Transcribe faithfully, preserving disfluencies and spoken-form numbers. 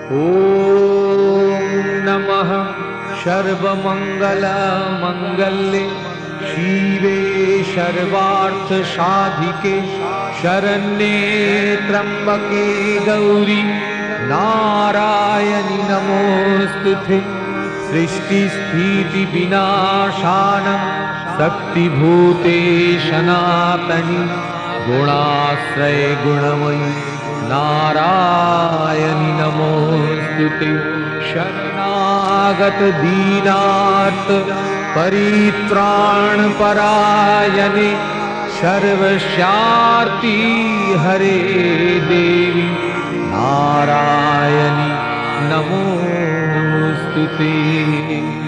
ॐ नमः सर्वमङ्गलमङ्गल्ये शिवे सर्वार्थसाधिके शरण्ये त्र्यम्बके गौरी नारायणि नमोस्तुते। सृष्टिस्थितिविनाशानं शक्तिभूते सनातनि गुणाश्रये गुणमयि नारायणि नमोस्तुते। शरणागत दीनार्थ परित्राणपरायणे सर्वस्यार्ति हरे देवी नारायणि नमोस्तुते।